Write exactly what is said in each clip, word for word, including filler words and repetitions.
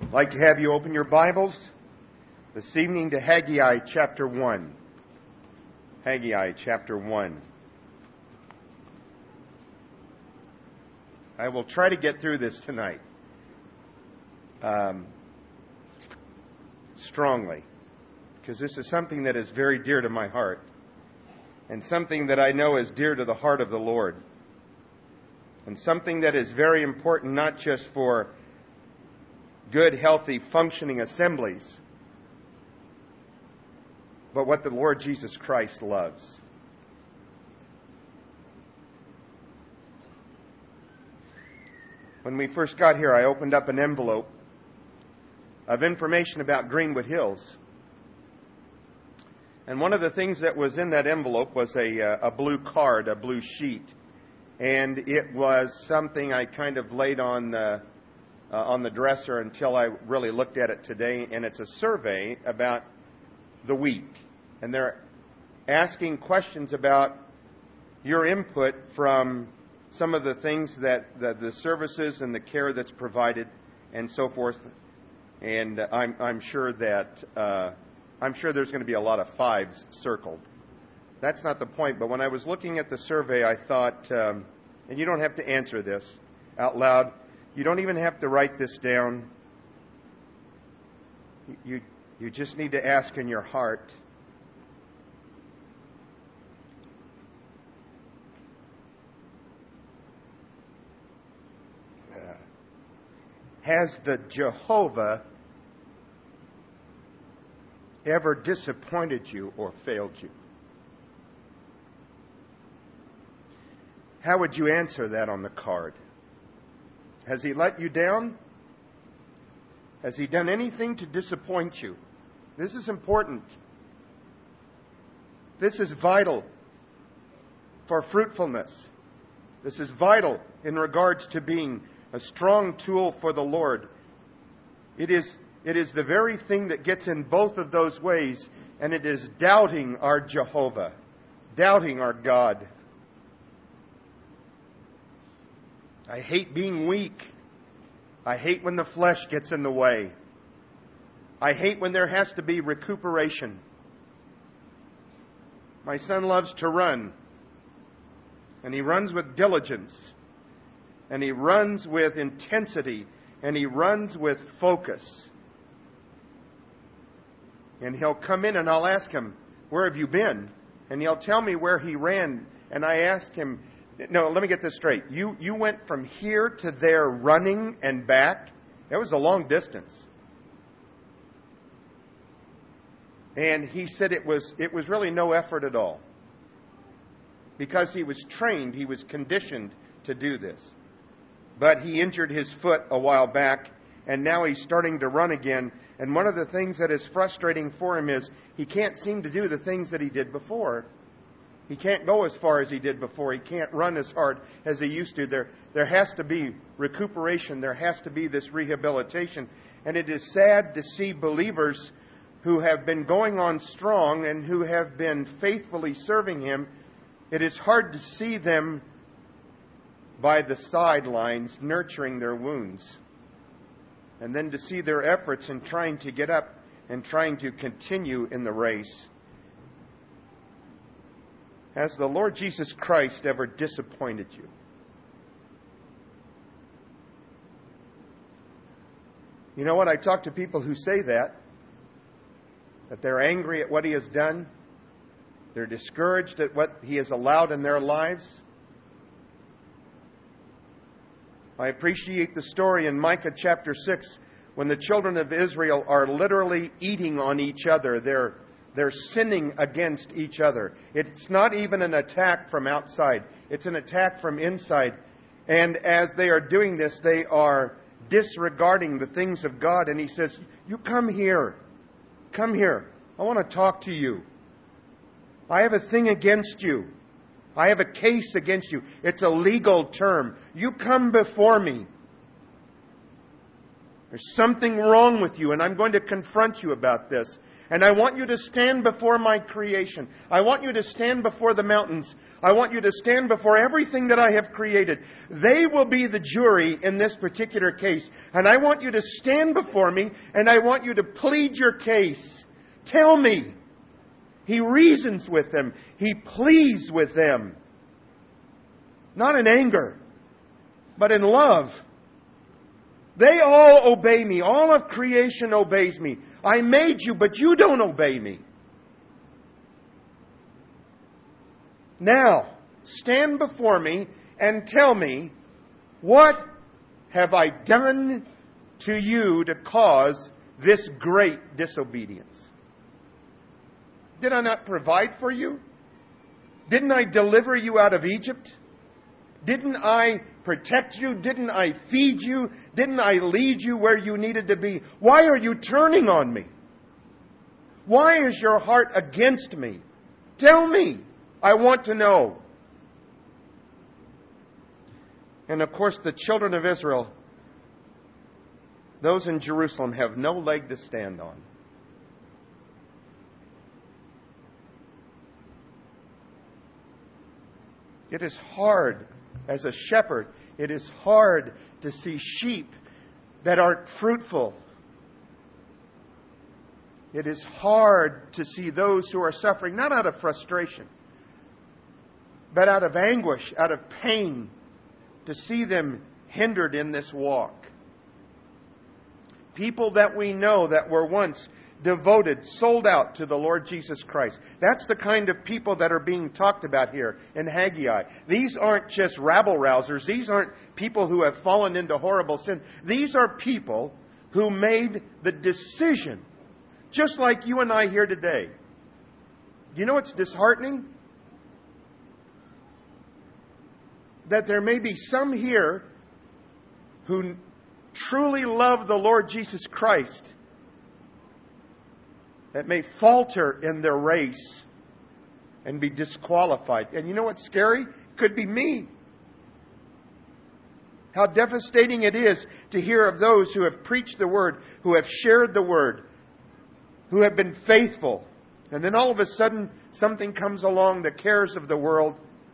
I'd like to have you open your Bibles this evening to Haggai chapter one. Haggai chapter one. I will try to get through this tonight um, strongly, because this is something that is very dear to my heart and something that I know is dear to the heart of the Lord, and something that is very important not just for good, healthy, functioning assemblies, but what the Lord Jesus Christ loves. When we first got here, I opened up an envelope of information about Greenwood Hills. And one of the things that was in that envelope was a, a blue card, a blue sheet. And it was something I kind of laid on the, uh, on the dresser until I really looked at it today. And it's a survey about the week. And they're asking questions about your input from some of the things that the, the services and the care that's provided and so forth. And I'm, I'm sure that uh, I'm sure there's going to be a lot of fives circled. That's not the point. But when I was looking at the survey, I thought, um, and you don't have to answer this out loud. You don't even have to write this down. You you just need to ask in your heart. Has the Jehovah ever disappointed you or failed you? How would you answer that on the card? Has he let you down? Has he done anything to disappoint you? This is important. This is vital for fruitfulness. This is vital in regards to being a strong tool for the Lord. It is, it is the very thing that gets in both of those ways, and it is doubting our Jehovah, doubting our God. I hate being weak. I hate when the flesh gets in the way. I hate when there has to be recuperation. My son loves to run, and he runs with diligence. And he runs with intensity, and he runs with focus. And he'll come in, and I'll ask him, where have you been? And he'll tell me where he ran. And I ask him, no, let me get this straight. You you went from here to there running and back? That was a long distance. And he said it was it was really no effort at all. Because he was trained, he was conditioned to do this. But he injured his foot a while back, and now he's starting to run again. And one of the things that is frustrating for him is he can't seem to do the things that he did before. He can't go as far as he did before. He can't run as hard as he used to. There, there has to be recuperation. There has to be this rehabilitation. And it is sad to see believers who have been going on strong and who have been faithfully serving him. It is hard to see them by the sidelines nurturing their wounds, and then to see their efforts in trying to get up and trying to continue in the race. Has the Lord Jesus Christ ever disappointed you? You know what? I talk to people who say that, that they're angry at what he has done. They're discouraged at what he has allowed in their lives. I appreciate the story in Micah chapter six when the children of Israel are literally eating on each other. They're, they're sinning against each other. It's not even an attack from outside. It's an attack from inside. And as they are doing this, they are disregarding the things of God. And he says, you come here. Come here. I want to talk to you. I have a thing against you. I have a case against you. It's a legal term. You come before me. There's something wrong with you, and I'm going to confront you about this. And I want you to stand before my creation. I want you to stand before the mountains. I want you to stand before everything that I have created. They will be the jury in this particular case. And I want you to stand before me, and I want you to plead your case. Tell me. He reasons with them. He pleads with them. Not in anger, but in love. They all obey me. All of creation obeys me. I made you, but you don't obey me. Now, stand before me and tell me, what have I done to you to cause this great disobedience? Did I not provide for you? Didn't I deliver you out of Egypt? Didn't I protect you? Didn't I feed you? Didn't I lead you where you needed to be? Why are you turning on me? Why is your heart against me? Tell me. I want to know. And of course, the children of Israel, those in Jerusalem, have no leg to stand on. It is hard, as a shepherd, it is hard to see sheep that aren't fruitful. It is hard to see those who are suffering, not out of frustration, but out of anguish, out of pain, to see them hindered in this walk. People that we know that were once devoted, sold out to the Lord Jesus Christ. That's the kind of people that are being talked about here in Haggai. These aren't just rabble-rousers. These aren't people who have fallen into horrible sin. These are people who made the decision, just like you and I here today. Do you know what's disheartening? That there may be some here who truly love the Lord Jesus Christ that may falter in their race and be disqualified. And you know what's scary? Could be me. How devastating it is to hear of those who have preached the Word, who have shared the Word, who have been faithful. And then all of a sudden, something comes along, the cares of the world,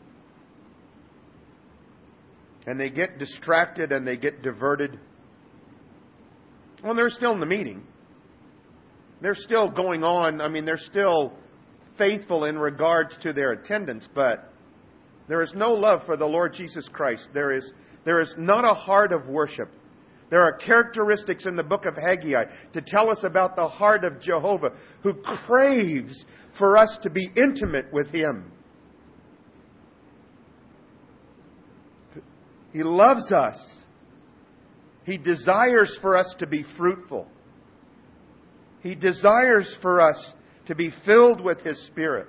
and they get distracted and they get diverted. Well, they're still in the meeting. They're still going on. I mean, they're still faithful in regards to their attendance, but there is no love for the Lord Jesus Christ. There is, there is not a heart of worship. There are characteristics in the book of Haggai to tell us about the heart of Jehovah, who craves for us to be intimate with Him. He loves us. He desires for us to be fruitful. He desires for us to be filled with His Spirit.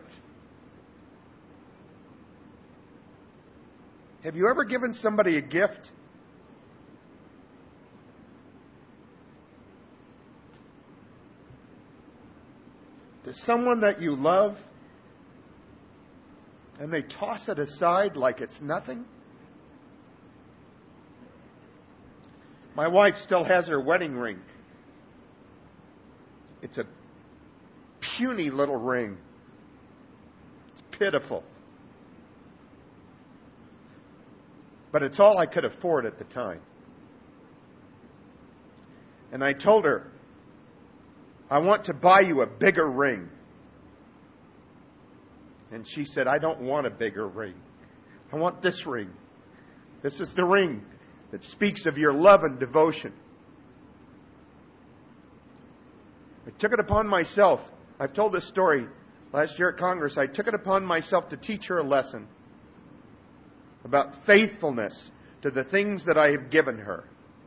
Have you ever given somebody a gift? To someone that you love, and they toss it aside like it's nothing? My wife still has her wedding ring. It's a puny little ring. It's pitiful. But it's all I could afford at the time. And I told her, I want to buy you a bigger ring. And she said, I don't want a bigger ring. I want this ring. This is the ring that speaks of your love and devotion. I took it upon myself. I've told this story last year at Congress. I took it upon myself to teach her a lesson about faithfulness to the things that I have given her.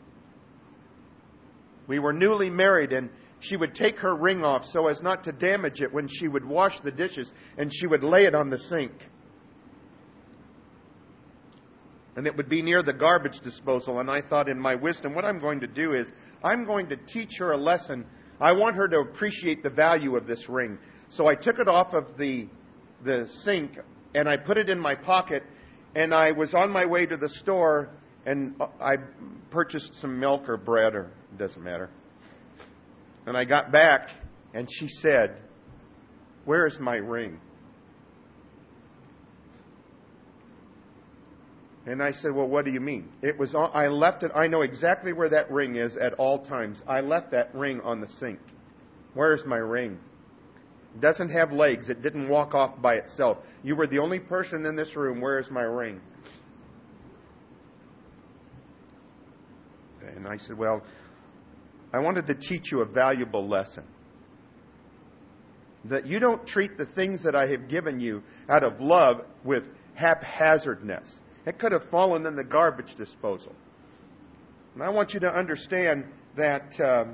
We were newly married, and she would take her ring off so as not to damage it when she would wash the dishes, and she would lay it on the sink. And it would be near the garbage disposal. And I thought, in my wisdom, what I'm going to do is I'm going to teach her a lesson. I want her to appreciate the value of this ring. So I took it off of the the sink and I put it in my pocket. And I was on my way to the store, and I purchased some milk or bread, or it doesn't matter. And I got back, And she said, "Where is my ring?" And I said, "Well, what do you mean?" It was on, I left it. I know exactly where that ring is at all times. I left that ring on the sink. Where's my ring? It doesn't have legs. It didn't walk off by itself. You were the only person in this room. Where's my ring? And I said, "Well, I wanted to teach you a valuable lesson. That you don't treat the things that I have given you out of love with haphazardness. It could have fallen in the garbage disposal. And I want you to understand that um,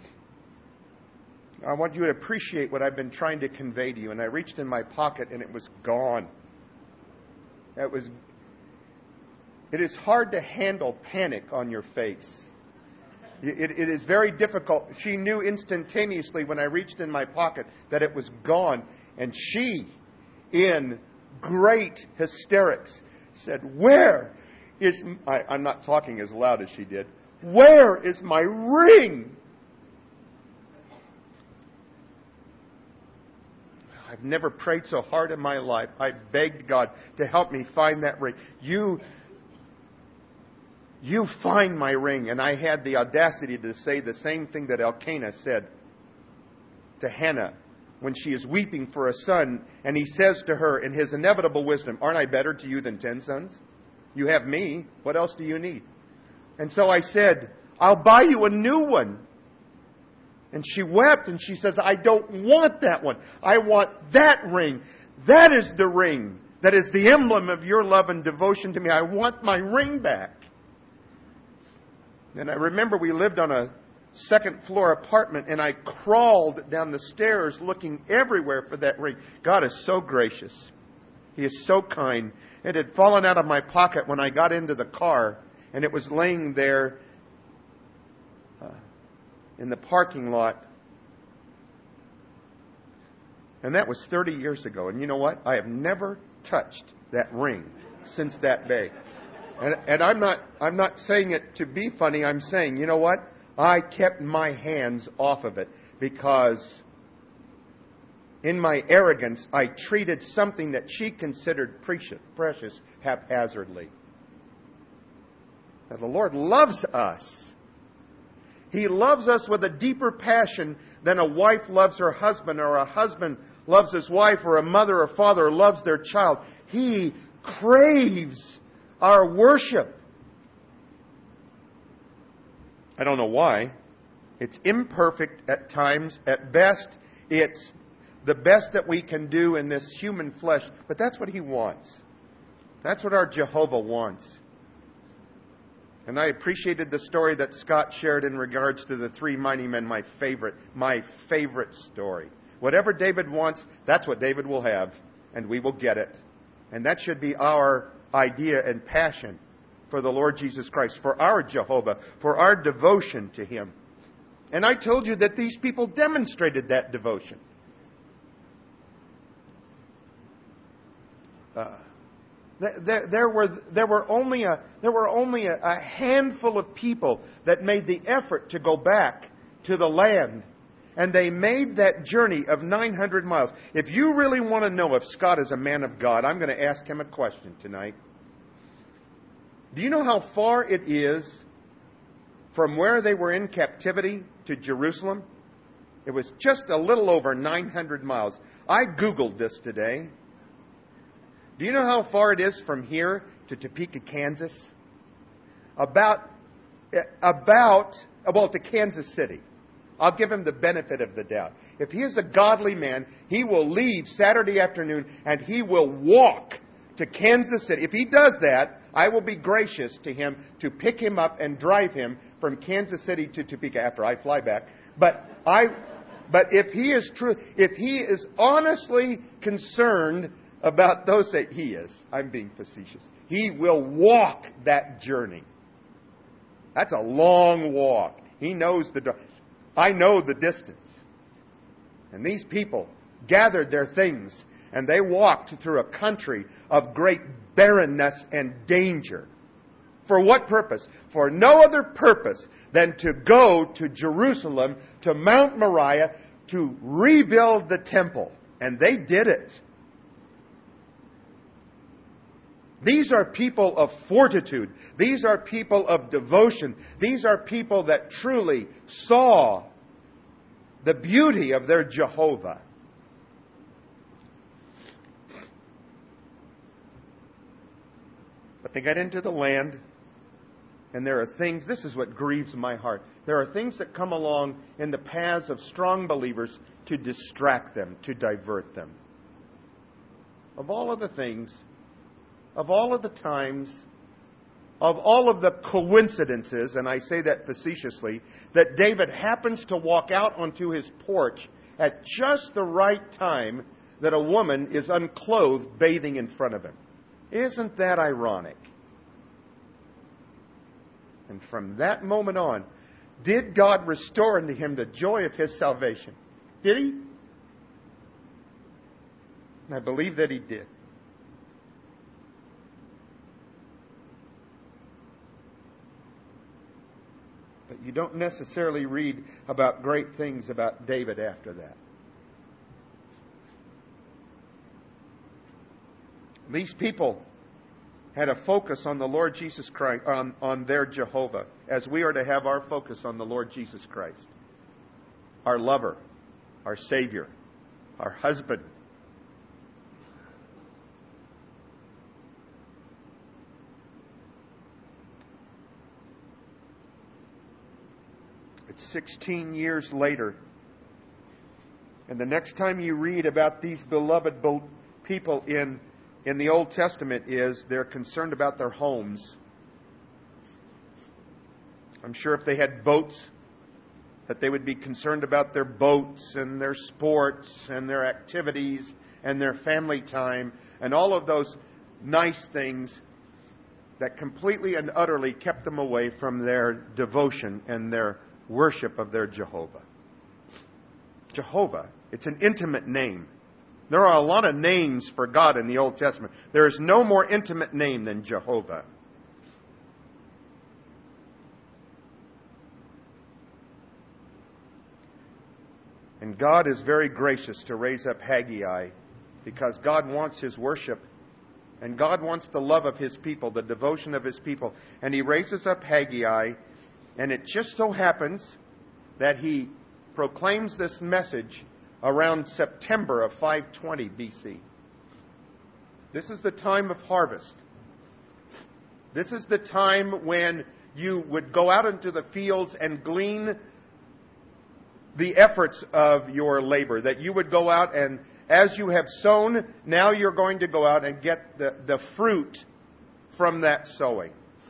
I want you to appreciate what I've been trying to convey to you." And I reached in my pocket and it was gone. It was. It is hard to handle panic on your face. It, it is very difficult. She knew instantaneously when I reached in my pocket that it was gone. And she, in great hysterics, said, "Where is..." I, I'm not talking as loud as she did. "Where is my ring?" I've never prayed so hard in my life. I begged God to help me find that ring. You, you find my ring. And I had the audacity to say the same thing that Elkanah said to Hannah when she is weeping for a son. And he says to her in his inevitable wisdom, "Aren't I better to you than ten sons? You have me. What else do you need?" And so I said, "I'll buy you a new one." And she wept and she says, "I don't want that one. I want that ring. That is the ring. That is the emblem of your love and devotion to me. I want my ring back." And I remember we lived on a second floor apartment and I crawled down the stairs looking everywhere for that ring. God is so gracious. He is so kind. It had fallen out of my pocket when I got into the car and it was laying there uh, in the parking lot. And that was thirty years ago. And you know what? I have never touched that ring since that day. And, and I'm not I'm not saying it to be funny. I'm saying, you know what? I kept my hands off of it because in my arrogance, I treated something that she considered precious, precious haphazardly. Now, the Lord loves us. He loves us with a deeper passion than a wife loves her husband, or a husband loves his wife, or a mother or father loves their child. He craves our worship. I don't know why. It's imperfect at times. At best, it's the best that we can do in this human flesh. But that's what He wants. That's what our Jehovah wants. And I appreciated the story that Scott shared in regards to the three mighty men. My favorite, my favorite story. Whatever David wants, that's what David will have. And we will get it. And that should be our idea and passion for the Lord Jesus Christ, for our Jehovah, for our devotion to Him. And I told you that these people demonstrated that devotion. Uh, there, there were there were only a there were only a, a handful of people that made the effort to go back to the land, and they made that journey of nine hundred miles. If you really want to know if Scott is a man of God, I'm going to ask him a question tonight. Do you know how far it is from where they were in captivity to Jerusalem? It was just a little over nine hundred miles. I Googled this today. Do you know how far it is from here to Topeka, Kansas? About, about, well, to Kansas City. I'll give him the benefit of the doubt. If he is a godly man, he will leave Saturday afternoon and he will walk to Kansas City. If he does that, I will be gracious to him to pick him up and drive him from Kansas City to Topeka after I fly back. But I, but if he is true, if he is honestly concerned about those that he is, I'm being facetious, he will walk that journey. That's a long walk. He knows the, I know the distance. And these people gathered their things and they walked through a country of great barrenness and danger. For what purpose? For no other purpose than to go to Jerusalem, to Mount Moriah, to rebuild the temple. And they did it. These are people of fortitude. These are people of devotion. These are people that truly saw the beauty of their Jehovah. But they got into the land, and there are things, this is what grieves my heart. There are things that come along in the paths of strong believers to distract them, to divert them. Of all of the things, of all of the times, of all of the coincidences, and I say that facetiously, that David happens to walk out onto his porch at just the right time that a woman is unclothed bathing in front of him. Isn't that ironic? And from that moment on, did God restore unto him the joy of his salvation? Did he? And I believe that he did. But you don't necessarily read about great things about David after that. These people had a focus on the Lord Jesus Christ, on, on their Jehovah, as we are to have our focus on the Lord Jesus Christ, our lover, our Savior, our husband. It's sixteen years later, and the next time you read about these beloved people in in the Old Testament is they're concerned about their homes. I'm sure if they had boats, that they would be concerned about their boats and their sports and their activities and their family time and all of those nice things that completely and utterly kept them away from their devotion and their worship of their Jehovah. Jehovah, it's an intimate name. There are a lot of names for God in the Old Testament. There is no more intimate name than Jehovah. And God is very gracious to raise up Haggai because God wants His worship and God wants the love of His people, the devotion of His people. And He raises up Haggai, and it just so happens that he proclaims this message around September of five twenty B C. This is the time of harvest. This is the time when you would go out into the fields and glean the efforts of your labor. That you would go out and, as you have sown, now you're going to go out and get the, the fruit from that sowing.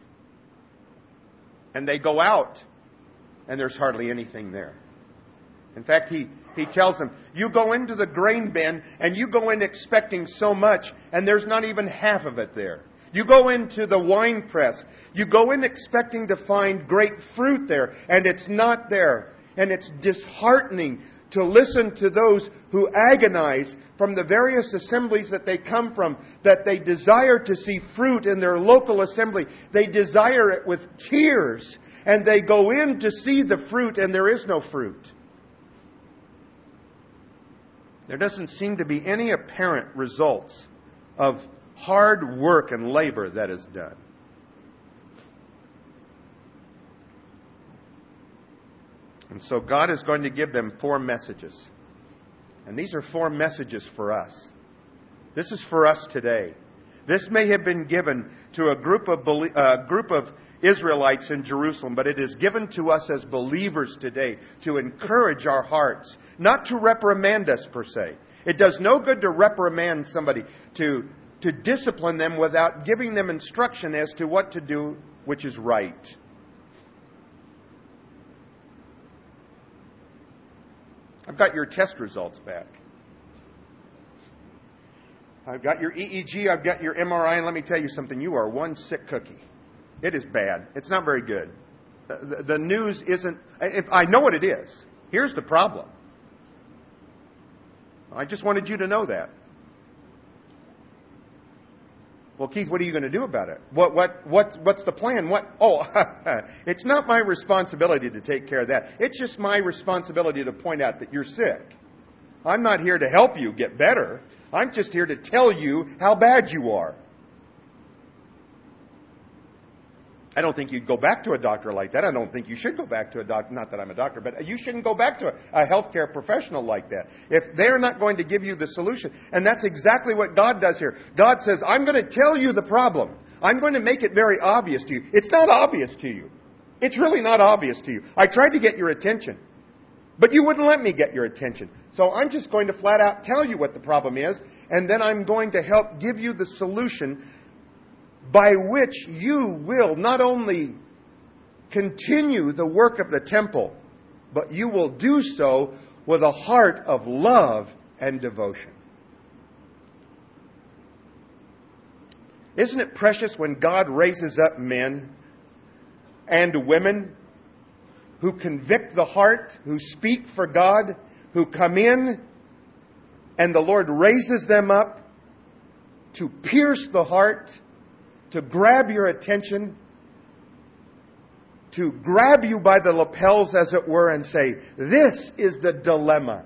And they go out, and there's hardly anything there. In fact, he, he tells them, you go into the grain bin, and you go in expecting so much, and there's not even half of it there. You go into the wine press, you go in expecting to find great fruit there, and it's not there. And it's disheartening to listen to those who agonize from the various assemblies that they come from, that they desire to see fruit in their local assembly. They desire it with tears, and they go in to see the fruit, and there is no fruit. There doesn't seem to be any apparent results of hard work and labor that is done. And so God is going to give them four messages. And these are four messages for us. This is for us today. This may have been given to a group of uh, group of Israelites in Jerusalem, but it is given to us as believers today to encourage our hearts, not to reprimand us per se. It does no good to reprimand somebody, to, to discipline them without giving them instruction as to what to do, which is right. I've got your test results back. I've got your E E G, I've got your M R I, and let me tell you something. You are one sick cookie. It is bad. It's not very good. The, the news isn't... If I know what it is. Here's the problem. I just wanted you to know that. Well, Keith, what are you going to do about it? What, what, what, what's the plan? What? Oh, it's not my responsibility to take care of that. It's just my responsibility to point out that you're sick. I'm not here to help you get better. I'm just here to tell you how bad you are. I don't think you'd go back to a doctor like that. I don't think you should go back to a doctor. Not that I'm a doctor, but you shouldn't go back to a, a healthcare professional like that. If they're not going to give you the solution. And that's exactly what God does here. God says, I'm going to tell you the problem. I'm going to make it very obvious to you. It's not obvious to you. It's really not obvious to you. I tried to get your attention, but you wouldn't let me get your attention. So I'm just going to flat out tell you what the problem is, and then I'm going to help give you the solution by which you will not only continue the work of the temple, but you will do so with a heart of love and devotion. Isn't it precious when God raises up men and women who convict the heart, who speak for God, who come in, and the Lord raises them up to pierce the heart, to grab your attention, to grab you by the lapels, as it were, and say, this is the dilemma.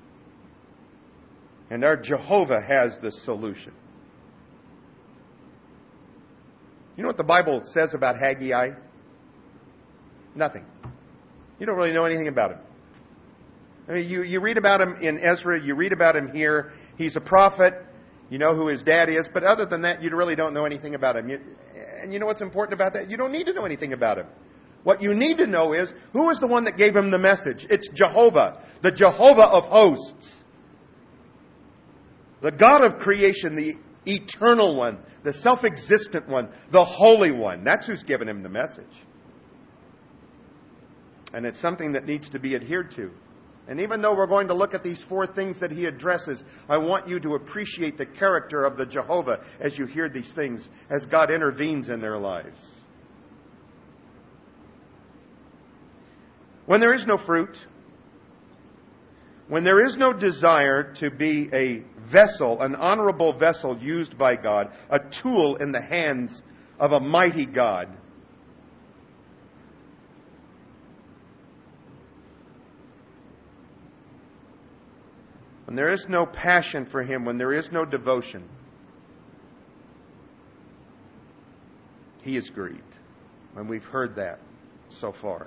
And our Jehovah has the solution. You know what the Bible says about Haggai? Nothing. You don't really know anything about him. I mean, you, you read about him in Ezra, you read about him here. He's a prophet. You know who his dad is, but other than that, you really don't know anything about him. You, and you know what's important about that? You don't need to know anything about him. What you need to know is, who is the one that gave him the message? It's Jehovah, the Jehovah of hosts. The God of creation, the eternal one, the self-existent one, the holy one. That's who's given him the message. And it's something that needs to be adhered to. And even though we're going to look at these four things that he addresses, I want you to appreciate the character of the Jehovah as you hear these things, as God intervenes in their lives. When there is no fruit, when there is no desire to be a vessel, an honorable vessel used by God, a tool in the hands of a mighty God, when there is no passion for Him, when there is no devotion, He is grieved. And we've heard that so far.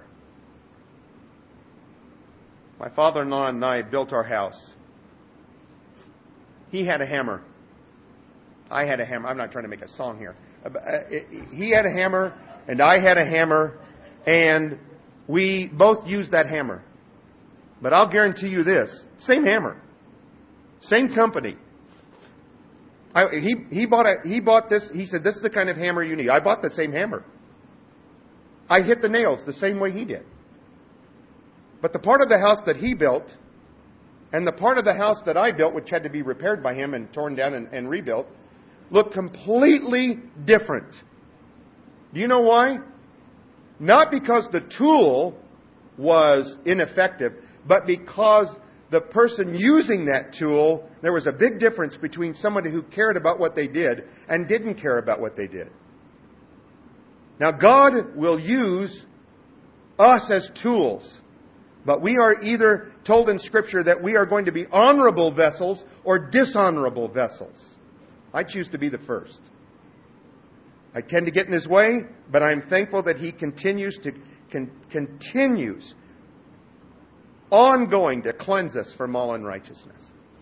My father-in-law and I built our house. He had a hammer. I had a hammer. I'm not trying to make a song here. He had a hammer, and I had a hammer, and we both used that hammer. But I'll guarantee you this, same hammer. Same company. I, he he bought a, he bought this. He said, "This is the kind of hammer you need." I bought the same hammer. I hit the nails the same way he did. But the part of the house that he built, and the part of the house that I built, which had to be repaired by him and torn down and, and rebuilt, looked completely different. Do you know why? Not because the tool was ineffective, but because the person using that tool, there was a big difference between somebody who cared about what they did and didn't care about what they did. Now, God will use us as tools, but we are either told in Scripture that we are going to be honorable vessels or dishonorable vessels. I choose to be the first. I tend to get in His way, but I'm thankful that He continues to con- continues ongoing to cleanse us from all unrighteousness.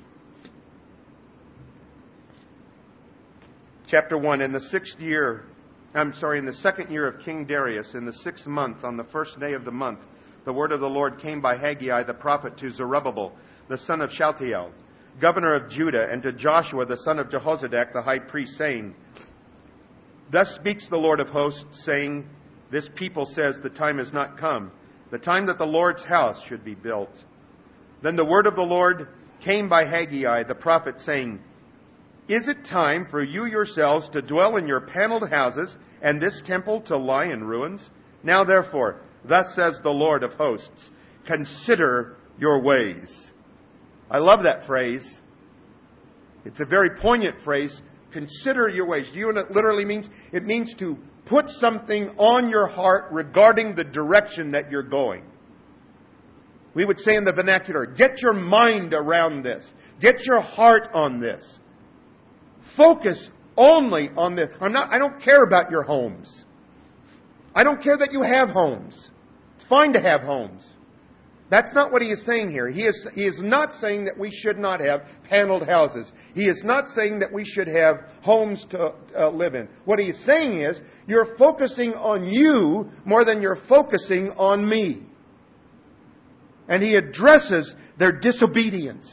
Chapter one, in the sixth year, I'm sorry, in the second year of King Darius, in the sixth month, on the first day of the month, the word of the Lord came by Haggai the prophet to Zerubbabel, the son of Shealtiel, governor of Judah, and to Joshua, the son of Jehozadak, the high priest, saying, Thus speaks the Lord of hosts, saying, This people says, the time has not come, the time that the Lord's house should be built. Then the word of the Lord came by Haggai the prophet, saying, Is it time for you yourselves to dwell in your paneled houses, and this temple to lie in ruins? Now therefore, thus says the Lord of hosts, consider your ways. I love that phrase. It's a very poignant phrase Consider your ways. Do you know what it literally means? It means to put something on your heart regarding the direction that you're going. We would say in the vernacular, get your mind around this. Get your heart on this. Focus only on this. I'm not, I don't care about your homes. I don't care that you have homes. It's fine to have homes. That's not what he is saying here. He is, he is not saying that we should not have paneled houses. He is not saying that we should have homes to uh, live in. What he is saying is, you're focusing on you more than you're focusing on me. And he addresses their disobedience.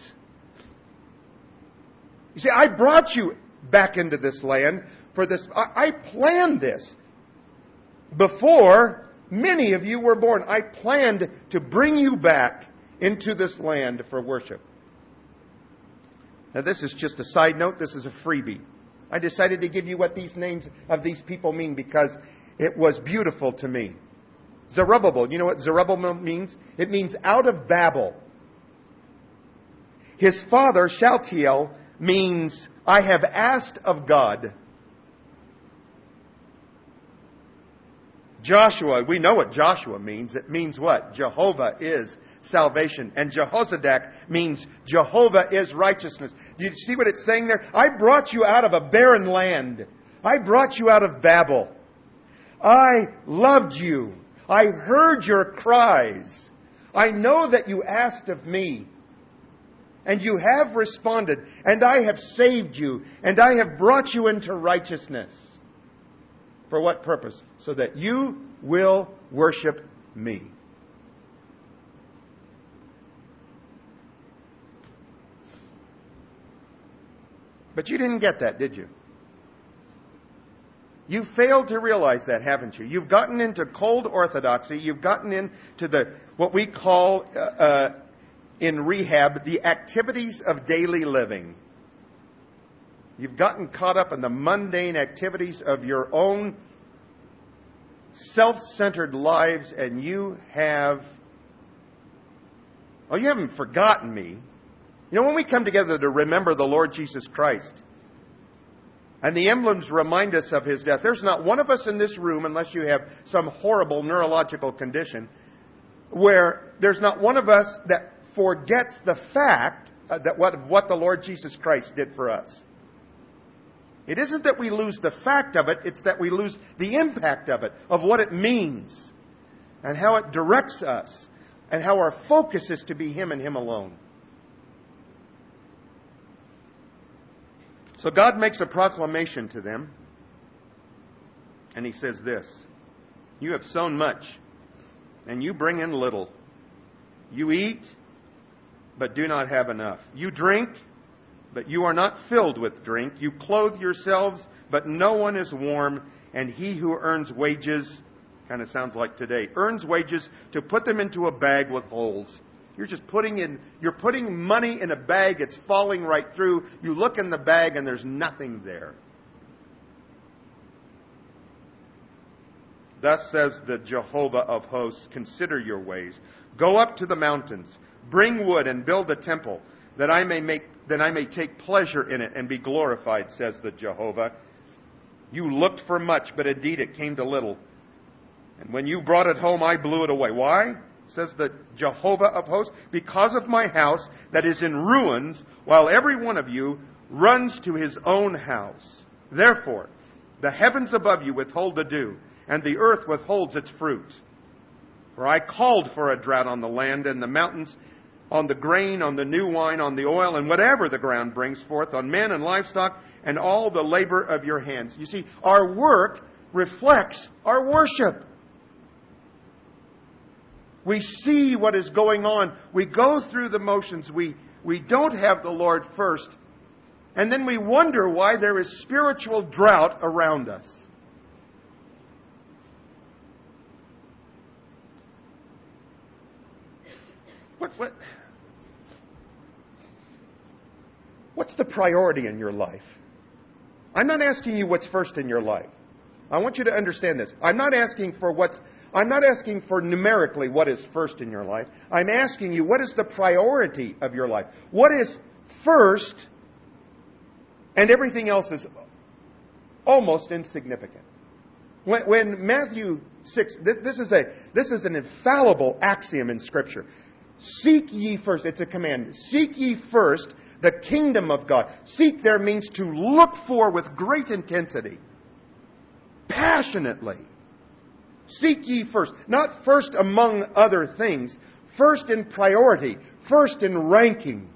You see, I brought you back into this land for this. I, I planned this before many of you were born. I planned to bring you back into this land for worship. Now, this is just a side note. This is a freebie. I decided to give you what these names of these people mean because it was beautiful to me. Zerubbabel. You know what Zerubbabel means? It means out of Babel. His father, Shealtiel, means I have asked of God. Joshua, we know what Joshua means. It means what? Jehovah is salvation. And Jehozadak means Jehovah is righteousness. Do you see what it's saying there? I brought you out of a barren land. I brought you out of Babel. I loved you. I heard your cries. I know that you asked of me. And you have responded. And I have saved you. And I have brought you into righteousness. For what purpose? So that you will worship me. But you didn't get that, did you? You failed to realize that, haven't you? You've gotten into cold orthodoxy. You've gotten into the what we call uh, uh, in rehab the activities of daily living. You've gotten caught up in the mundane activities of your own self-centered lives, and you have, oh, you haven't forgotten me. You know, when we come together to remember the Lord Jesus Christ, and the emblems remind us of His death, there's not one of us in this room, unless you have some horrible neurological condition, where there's not one of us that forgets the fact that what, what the Lord Jesus Christ did for us. It isn't that we lose the fact of it, it's that we lose the impact of it, of what it means, and how it directs us, and how our focus is to be Him and Him alone. So God makes a proclamation to them, and He says this: you have sown much, and you bring in little. You eat, but do not have enough. You drink, but you are not filled with drink. You clothe yourselves, but no one is warm. And he who earns wages, kind of sounds like today, earns wages to put them into a bag with holes. You're just putting in, you're putting money in a bag, it's falling right through. You look in the bag and there's nothing there. Thus says the Jehovah of hosts, consider your ways. Go up to the mountains, bring wood and build a temple, that I may make that I may take pleasure in it and be glorified, says the Jehovah. You looked for much, but indeed it came to little. And when you brought it home, I blew it away. Why? Says the Jehovah of hosts. Because of my house that is in ruins, while every one of you runs to his own house. Therefore, the heavens above you withhold the dew, and the earth withholds its fruit. For I called for a drought on the land, and the mountains on the grain, on the new wine, on the oil, and whatever the ground brings forth, on men and livestock, and all the labor of your hands. You see, our work reflects our worship. We see what is going on. We go through the motions. We, we don't have the Lord first. And then we wonder why there is spiritual drought around us. What, what, what's the priority in your life? I'm not asking you what's first in your life. I want you to understand this. I'm not asking for what's, I'm not asking for numerically what is first in your life. I'm asking you, what is the priority of your life? What is first, and everything else is almost insignificant. When, when Matthew six, this, this is a this is an infallible axiom in Scripture. Seek ye first, it's a command. Seek ye first the kingdom of God. Seek there means to look for with great intensity, passionately. Seek ye first. Not first among other things. First in priority. First in ranking.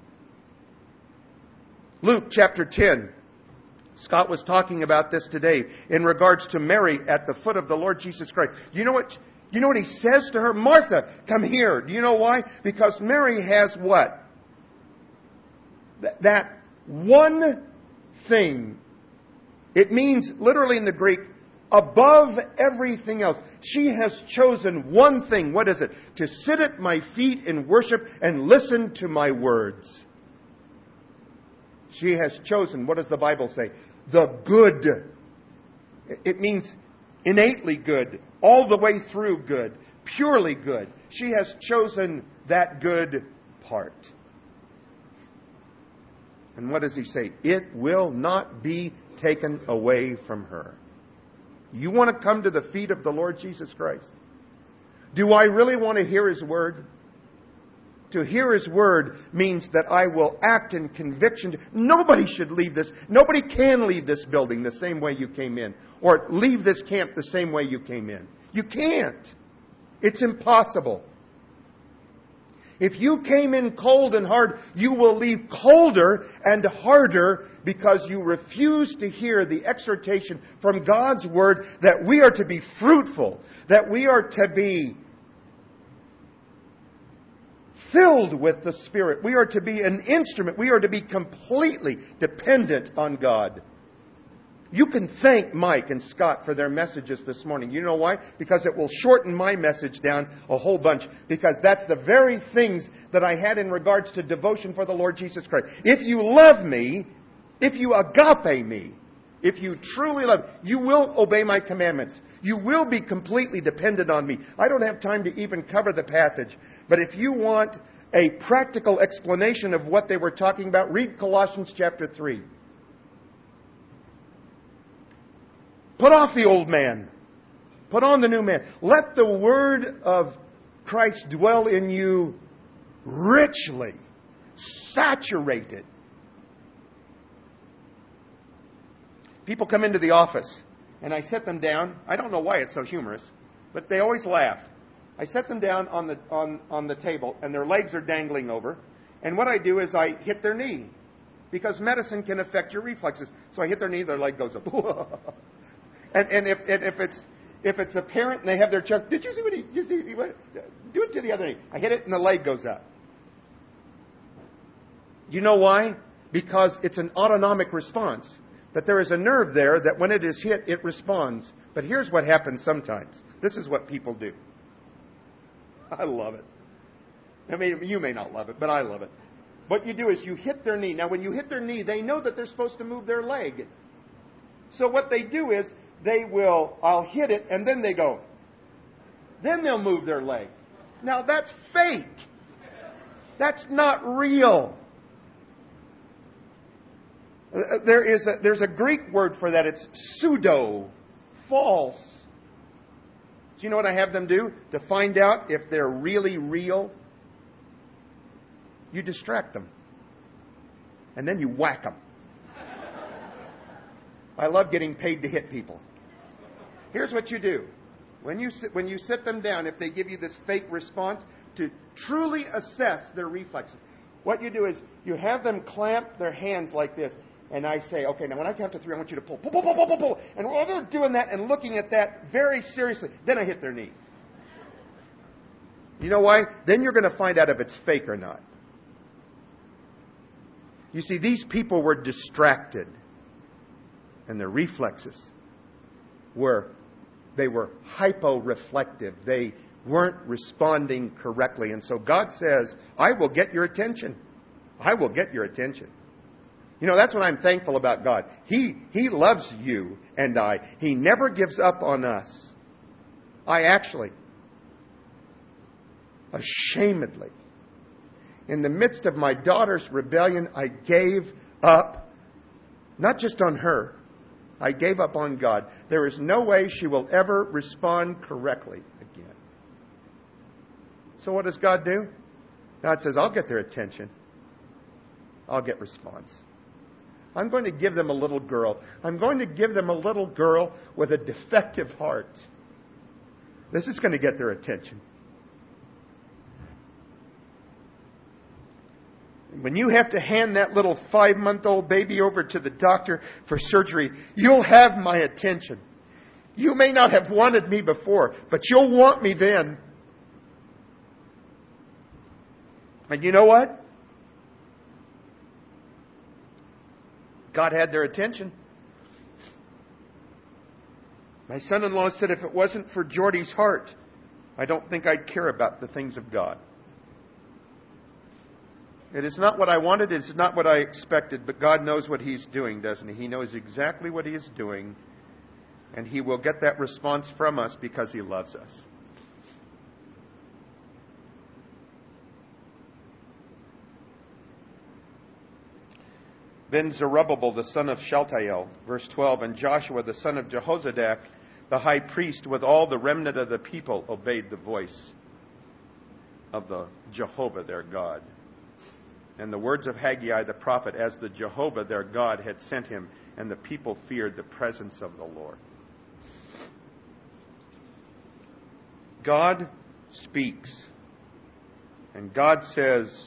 Luke chapter ten. Scott was talking about this today in regards to Mary at the foot of the Lord Jesus Christ. You know what? You know what he says to her? Martha, come here. Do you know why? Because Mary has what? Th- that one thing. It means literally in the Greek, above everything else. She has chosen one thing. What is it? To sit at my feet in worship and listen to my words. She has chosen, what does the Bible say? The good. It means innately good, all the way through good, purely good. She has chosen that good part. And what does he say? It will not be taken away from her. You want to come to the feet of the Lord Jesus Christ? Do I really want to hear His Word? To hear His Word means that I will act in conviction. Nobody should leave this. Nobody can leave this building the same way you came in. Or leave this camp the same way you came in. You can't. It's impossible. If you came in cold and hard, you will leave colder and harder because you refuse to hear the exhortation from God's Word that we are to be fruitful, that we are to be filled with the Spirit. We are to be an instrument. We are to be completely dependent on God. You can thank Mike and Scott for their messages this morning. You know why? Because it will shorten my message down a whole bunch. Because that's the very things that I had in regards to devotion for the Lord Jesus Christ. If you love me, if you agape me, if you truly love me, you will obey my commandments. You will be completely dependent on me. I don't have time to even cover the passage. But if you want a practical explanation of what they were talking about, read Colossians chapter three. Put off the old man. Put on the new man. Let the word of Christ dwell in you richly. Saturated. People come into the office and I set them down. I don't know why it's so humorous, but they always laugh. I set them down on the on, on the table and their legs are dangling over. And what I do is I hit their knee. Because medicine can affect your reflexes. So I hit their knee, their leg goes up. And, and if and if it's if it's a parent and they have their child, did you see what he? Just he, what, do it to the other knee. I hit it and the leg goes up. You know why? Because it's an autonomic response. That there is a nerve there that when it is hit, it responds. But here's what happens sometimes. This is what people do. I love it. I mean, you may not love it, but I love it. What you do is you hit their knee. Now, when you hit their knee, they know that they're supposed to move their leg. So what they do is they will, I'll hit it, and then they go. Then they'll move their leg. Now, that's fake. That's not real. There is a, there's a Greek word for that. It's pseudo, false. Do you know what I have them do to find out if they're really real? You distract them. And then you whack them. I love getting paid to hit people. Here's what you do. When you sit, when you sit them down, if they give you this fake response, to truly assess their reflexes, what you do is you have them clamp their hands like this. And I say, okay, now when I count to three, I want you to pull, pull, pull, pull, pull, pull, pull. And while they're doing that and looking at that very seriously, then I hit their knee. You know why? Then you're going to find out if it's fake or not. You see, these people were distracted. And their reflexes were, they were hypo-reflective. They weren't responding correctly. And so God says, I will get your attention. I will get your attention. You know, that's what I'm thankful about God. He, He loves you and I. He never gives up on us. I actually, ashamedly, in the midst of my daughter's rebellion, I gave up, not just on her. I gave up on God. There is no way she will ever respond correctly again. So what does God do? God says, I'll get their attention. I'll get response. I'm going to give them a little girl. I'm going to give them a little girl with a defective heart. This is going to get their attention. When you have to hand that little five-month-old baby over to the doctor for surgery, you'll have my attention. You may not have wanted me before, but you'll want me then. And you know what? God had their attention. My son-in-law said if it wasn't for Jordy's heart, I don't think I'd care about the things of God. It is not what I wanted, it is not what I expected, but God knows what He's doing, doesn't He? He knows exactly what He is doing, and He will get that response from us because He loves us. Then Zerubbabel, the son of Shealtiel, verse twelve, and Joshua, the son of Jehozadak, the high priest, with all the remnant of the people, obeyed the voice of the Jehovah their God. And the words of Haggai the prophet, as the Jehovah their God had sent him, and the people feared the presence of the Lord. God speaks. And God says,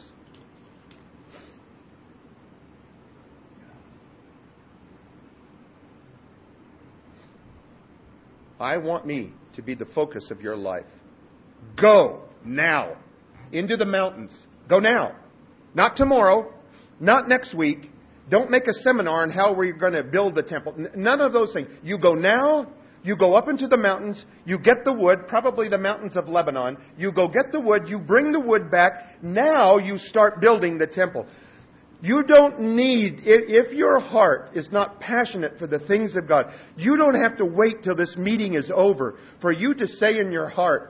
I want me to be the focus of your life. Go now into the mountains. Go now. Not tomorrow. Not next week. Don't make a seminar on how we're going to build the temple. None of those things. You go now. You go up into the mountains. You get the wood, probably the mountains of Lebanon. You go get the wood. You bring the wood back. Now you start building the temple. You don't need, if your heart is not passionate for the things of God, you don't have to wait till this meeting is over for you to say in your heart,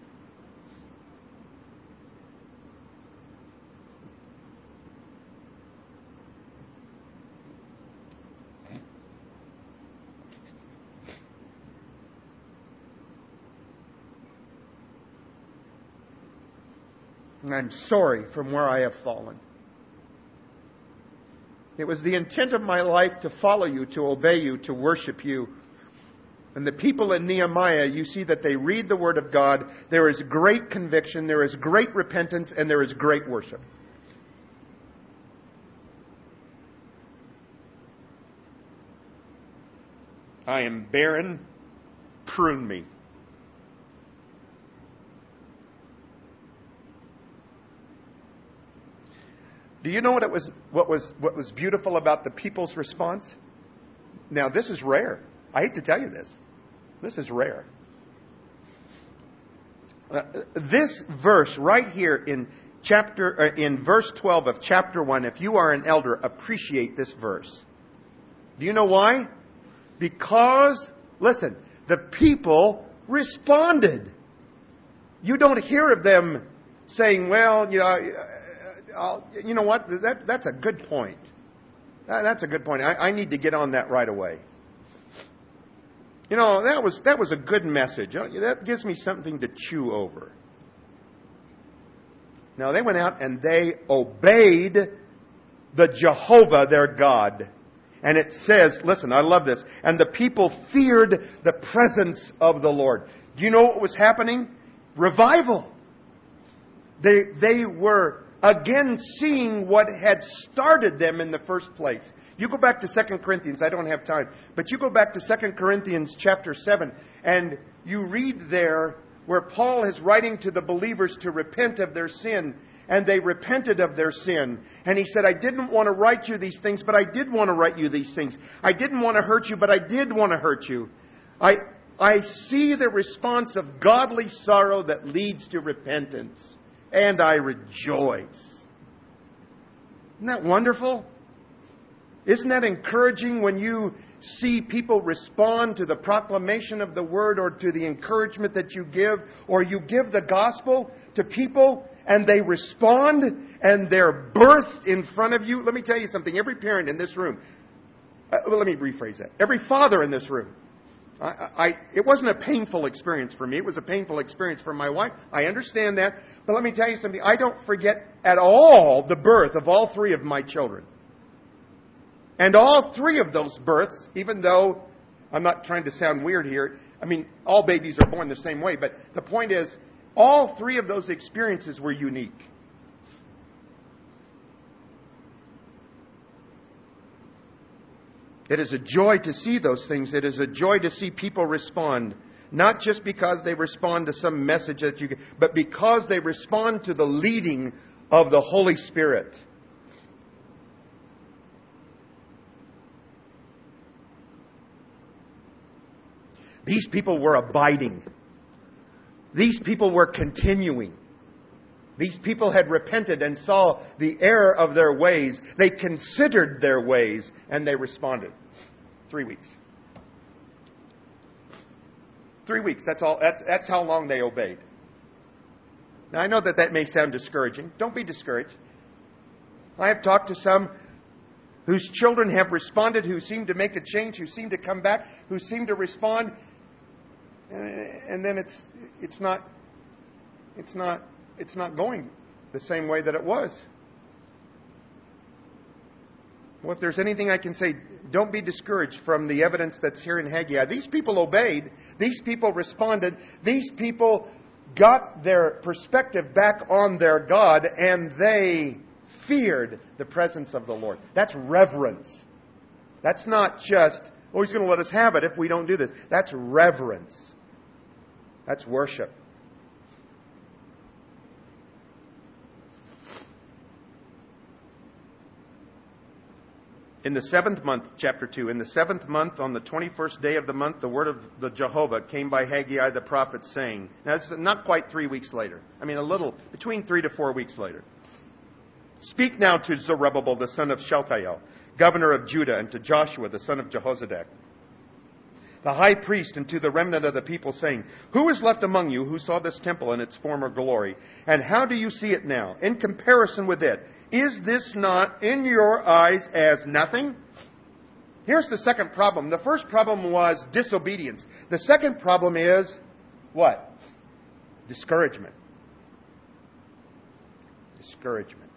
I'm sorry from where I have fallen. It was the intent of my life to follow you, to obey you, to worship you. And the people in Nehemiah, you see that they read the Word of God. There is great conviction, there is great repentance, and there is great worship. I am barren. Prune me. Do you know what it was? What was what was beautiful about the people's response? Now, this is rare. I hate to tell you this. This is rare. Uh, this verse right here in chapter uh, in verse twelve of chapter one. If you are an elder, appreciate this verse. Do you know why? Because listen, the people responded. You don't hear of them saying, "Well, you know." I'll, you know what? That, that's a good point. That, that's a good point. I, I need to get on that right away. You know, that was that was a good message. That gives me something to chew over. Now, they went out and they obeyed the Jehovah their God. And it says, listen, I love this. And the people feared the presence of the Lord. Do you know what was happening? Revival. They they were again seeing what had started them in the first place. You go back to Second Corinthians. I don't have time. But you go back to Second Corinthians chapter seven. And you read there where Paul is writing to the believers to repent of their sin. And they repented of their sin. And he said, I didn't want to write you these things, but I did want to write you these things. I didn't want to hurt you, but I did want to hurt you. I, I see the response of godly sorrow that leads to repentance. And I rejoice. Isn't that wonderful? Isn't that encouraging when you see people respond to the proclamation of the word or to the encouragement that you give, or you give the gospel to people and they respond and they're birthed in front of you? Let me tell you something. Every parent in this room, Uh, well, let me rephrase that. Every father in this room. I, I, it wasn't a painful experience for me. It was a painful experience for my wife. I understand that. But let me tell you something. I don't forget at all the birth of all three of my children. And all three of those births, even though I'm not trying to sound weird here, I mean, all babies are born the same way. But the point is, all three of those experiences were unique. It is a joy to see those things. It is a joy to see people respond. Not just because they respond to some message that you get, but because they respond to the leading of the Holy Spirit. These people were abiding. These people were continuing. These people had repented and saw the error of their ways. They considered their ways and they responded. Three weeks. Three weeks. That's all. That's, that's how long they obeyed. Now, I know that that may sound discouraging. Don't be discouraged. I have talked to some whose children have responded, who seem to make a change, who seem to come back, who seem to respond, and then it's it's not it's not it's not going the same way that it was. Well, if there's anything I can say, don't be discouraged from the evidence that's here in Haggai. These people obeyed. These people responded. These people got their perspective back on their God, and they feared the presence of the Lord. That's reverence. That's not just, oh, He's going to let us have it if we don't do this. That's reverence. That's worship. In the seventh month, chapter two, in the seventh month, on the twenty-first day of the month, the word of the Jehovah came by Haggai the prophet, saying, now it's not quite three weeks later. I mean, a little, between three to four weeks later. Speak now to Zerubbabel, the son of Shealtiel, governor of Judah, and to Joshua, the son of Jehozadak, the high priest, and to the remnant of the people, saying, who is left among you who saw this temple in its former glory? And how do you see it now? In comparison with it, is this not in your eyes as nothing? Here's the second problem. The first problem was disobedience. The second problem is what? Discouragement. Discouragement.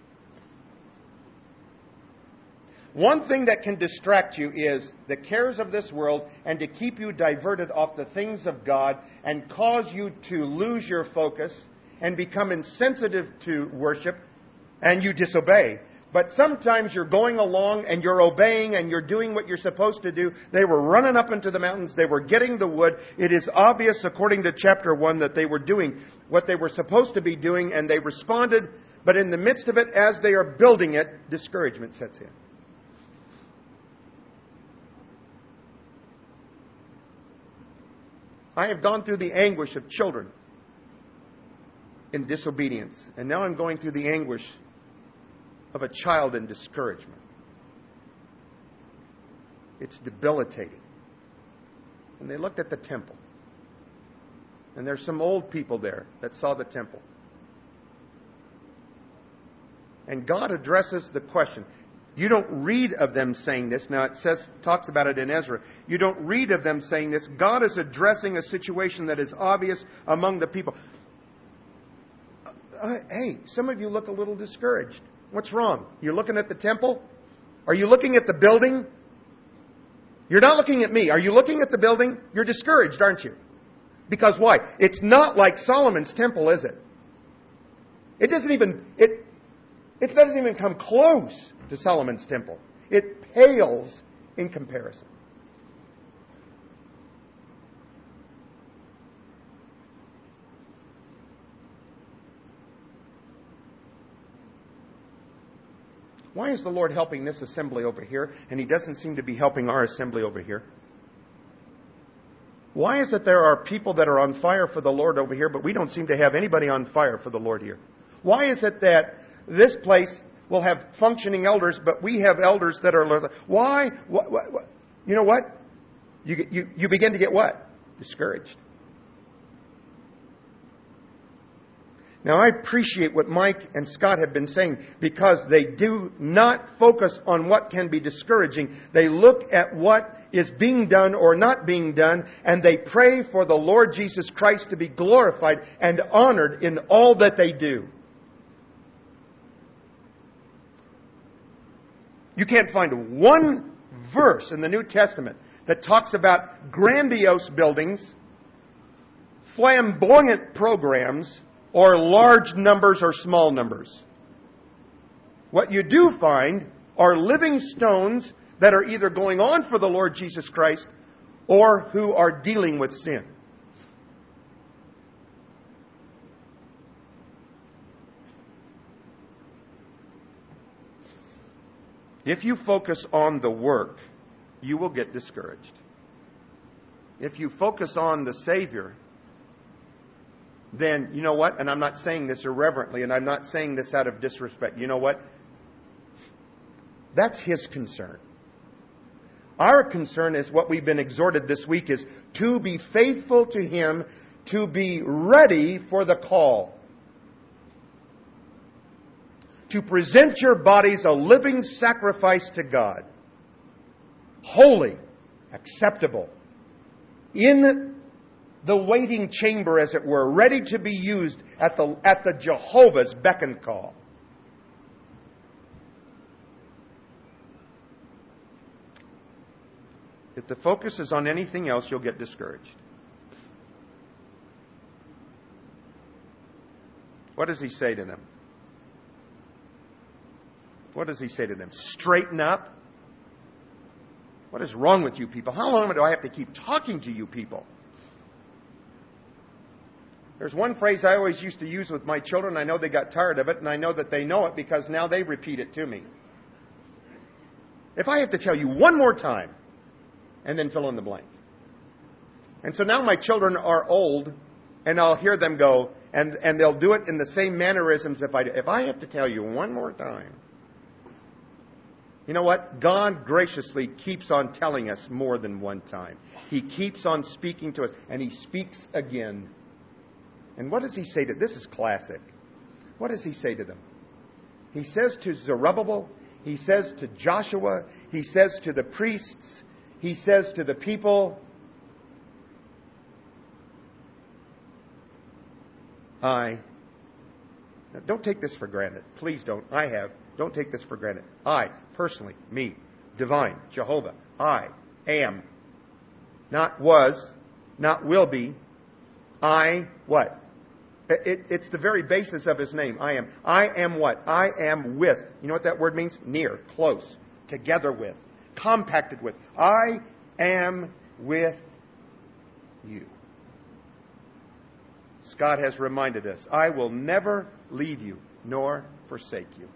One thing that can distract you is the cares of this world and to keep you diverted off the things of God and cause you to lose your focus and become insensitive to worship, and you disobey. But sometimes you're going along and you're obeying and you're doing what you're supposed to do. They were running up into the mountains. They were getting the wood. It is obvious, according to chapter one, that they were doing what they were supposed to be doing, and they responded. But in the midst of it, as they are building it, discouragement sets in. I have gone through the anguish of children in disobedience. And now I'm going through the anguish of a child in discouragement. It's debilitating. And they looked at the temple. And there's some old people there that saw the temple. And God addresses the question. You don't read of them saying this. Now it says, talks about it in Ezra. You don't read of them saying this. God is addressing a situation that is obvious among the people. Uh, hey, some of you look a little discouraged. What's wrong? You're looking at the temple? Are you looking at the building? You're not looking at me. Are you looking at the building? You're discouraged, aren't you? Because why? It's not like Solomon's temple, is it? It doesn't even, it, it doesn't even come close to Solomon's temple. It pales in comparison. Why is the Lord helping this assembly over here, and He doesn't seem to be helping our assembly over here? Why is it there are people that are on fire for the Lord over here, but we don't seem to have anybody on fire for the Lord here? Why is it that this place will have functioning elders, but we have elders that are... Why? What, what, what? You know what? You, you, you begin to get what? Discouraged. Now, I appreciate what Mike and Scott have been saying because they do not focus on what can be discouraging. They look at what is being done or not being done, and they pray for the Lord Jesus Christ to be glorified and honored in all that they do. You can't find one verse in the New Testament that talks about grandiose buildings, flamboyant programs, or large numbers or small numbers. What you do find are living stones that are either going on for the Lord Jesus Christ or who are dealing with sin. If you focus on the work, you will get discouraged. If you focus on the Savior, then you know what? And I'm not saying this irreverently, and I'm not saying this out of disrespect. You know what? That's His concern. Our concern is what we've been exhorted this week is to be faithful to Him, to be ready for the call. To present your bodies a living sacrifice to God. Holy, acceptable. In the waiting chamber, as it were, ready to be used at the, at the Jehovah's beck and call. If the focus is on anything else, you'll get discouraged. What does He say to them? What does He say to them? Straighten up. What is wrong with you people? How long do I have to keep talking to you people? There's one phrase I always used to use with my children. I know they got tired of it, and I know that they know it because now they repeat it to me. If I have to tell you one more time, and then fill in the blank. And so now my children are old, and I'll hear them go, and, and they'll do it in the same mannerisms if I do. If I have to tell you one more time. You know what? God graciously keeps on telling us more than one time. He keeps on speaking to us, and He speaks again. And what does He say to them? This is classic. What does He say to them? He says to Zerubbabel, He says to Joshua, He says to the priests, He says to the people, I, now don't take this for granted. Please don't. I have. Don't take this for granted. I, personally, me, divine, Jehovah, I am. Not was, not will be. I, what? It, it's the very basis of His name. I am. I am what? I am with. You know what that word means? Near, close, together with, compacted with. I am with you. Scott has reminded us, I will never leave you nor forsake you.